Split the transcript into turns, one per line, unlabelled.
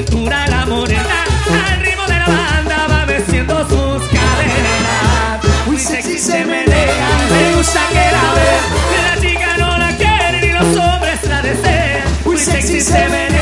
cintura la morena, al ritmo de la banda va meciendo sus caderas. Muy sexy se menea, me gusta que la vean, la chica no la quiere ni los hombres la desean. Muy sexy se menea.